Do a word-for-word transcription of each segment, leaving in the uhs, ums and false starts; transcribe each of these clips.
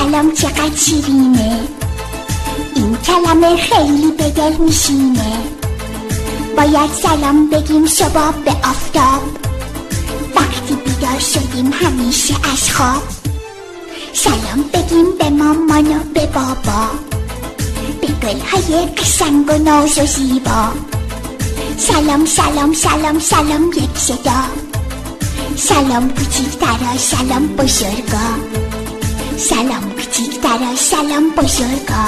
سلام چقدر شیرینه، این کلمه خیلی به دل میشینه. باید سلام بگیم صبح به آفتاب، وقتی بیدار شدیم همیشه از خواب. سلام بگیم به مامان و به بابا، به گلهای قشنگ و ناز و زیبا. سلام سلام سلام سلام یک صدا، سلام کوچیکترا سلام بزرگا، سلام کوچیکترا سلام بزرگا.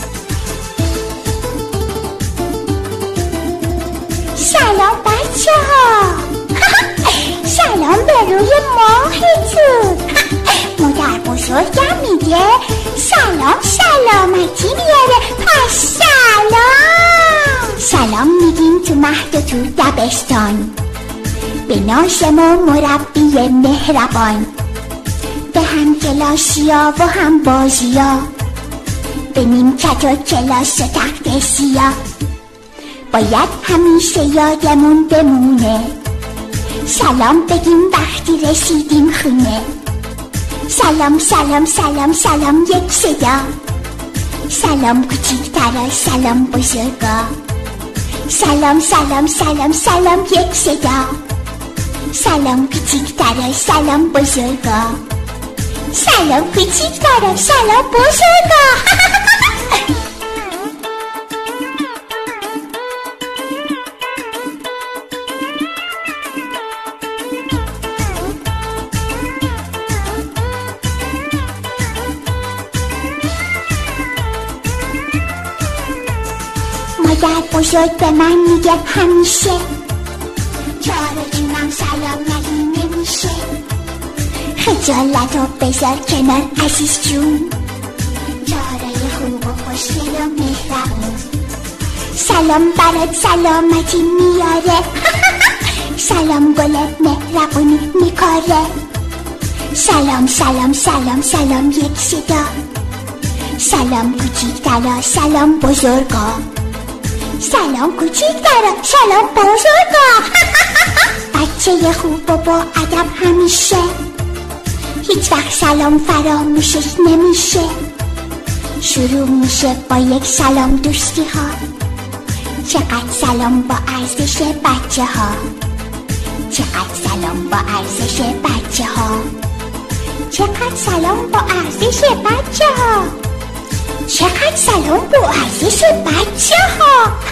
سلام بچه ها، سلام به روی ماهتون. مادر بزرگم میگه سلام سلامتی میاره، پس سلام. سلام میگیم تو مهد و تو دبستان، به ناظم و مربی مهربان، به هم کلاسیا و هم بازیا، به نیمکت و کلاس و تخت سیاه. باید همیشه یادمون بمونه سلام بگیم وقتی رسیدیم خونه. سلام سلام سلام سلام یک صدا، سلام کوچیکترا سلام بزرگا، سلام سلام سلام سلام یک صدا، سلام کوچیکترا سلام بزرگا، سلام کوچیکترا سلام بزرگا. مادر بزرگ به من میگه همیشه جار جونم سلام نگی نمیشه. خجالت رو بذار کنار عزیز جون، جارای خوب و خوشگل و مهربون. سلام برات سلامتی میاره، سلام گل مهربونی میکاره. سلام سلام سلام سلام یک صدا، سلام کوچیکترا سلام بزرگا، سلام کوچیکترا سلام بزرگا. بچه خوب و با ادب همیشه، هیچ وقت سلام فراموشش نمیشه. شروع میشه با یک سلام دوستی ها، چقدر سلام با ارزش بچه ها، چقدر سلام با ارزش بچه ها، چقدر سلام با ارزش بچه ها، چقدر سلام با ارزش بچه ها.